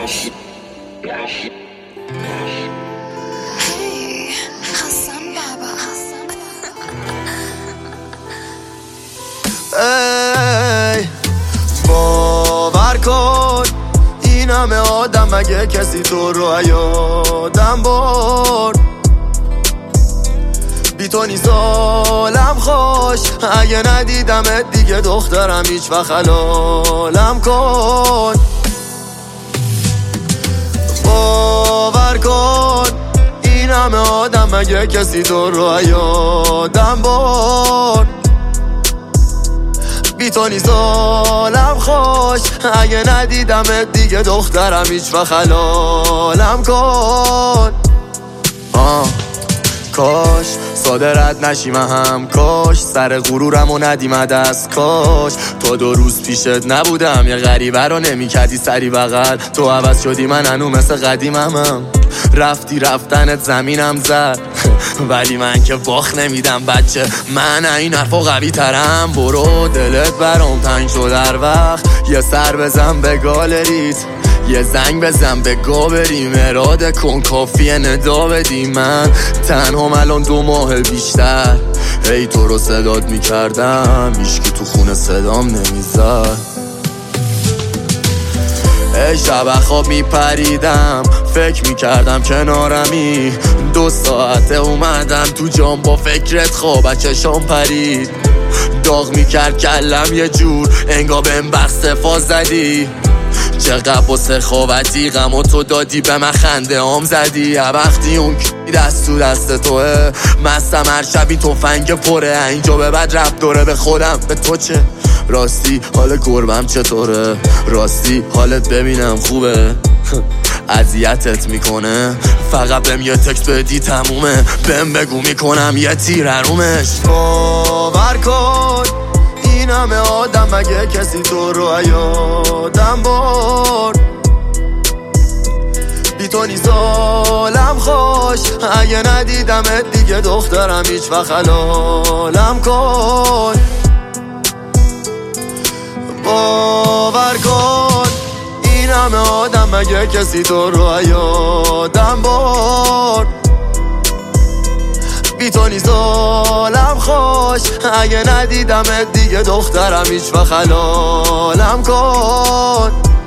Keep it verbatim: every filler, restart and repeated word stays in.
ای باور کن این همه آدم مگه کسی تو رو یادم برد. بی تو نیست حالم خوش، اگه ندیدمت دیگه دخترم هیچ وقت حلالم کن. باور کن این همه آدم مگه کسی تو رو یادم برد. بی تو نیست حالم خوش، اگه ندیدمت دیگه دخترم هیچ وقت حلالم کن. آه کاش صادرت نشیم هم، کاش سر غرورم و ندیم دست، کاش تا دو روز پیشت نبودم یه غریبه رو نمی کردی سری بغل. تو عوض شدی من هنو مثل قدیمم هم. رفتی رفتنت زمینم زد ولی من که باخت نمیدم بچه، من این حرفا قوی ترم. برو دلت برام تنگ شد هر وقت یه سر بزن به گالریت، یه زنگ بزن به گا بریم اراده کن کافیه ندا بدی. من تنها الان دو ماه بیشتر ای تو رو صدات میکردم، هیچکی تو خونه صدام نمیزد. ای شب خواب میپریدم فکر میکردم کنارمی، دو ساعته اومدم تو جام با فکرت خواب چشام پرید. داغ میکرد کلم یه جور انگار بهم بخصفا زدی. چقدر با سخاوتی غم و تو دادی به من خنده هم زدی. وقتی اون کی دست تو دست توه مستم هر شبی تفنگ پره، اینجا به بعد رفت دوره به خودم به تو چه. راستی حال گربم چطوره، راستی حالت ببینم خوبه. اذیتت میکنه فقط بهم یه تکست بدی تمومه، بهم بگو میکنم یه تیر حرومش. باور کن این همه آدم مگه کسی تو رو یادم برد. بی تو نیست حالم خوش، اگه ندیدمت دیگه دخترم هیچ وقت حلالم کن. باور کن این همه آدم مگه کسی تو رو یادم برد. بی تو نیست حالم خوش، اگه ندیدمت دیگه دخترم هیچ وقت حلالم کن.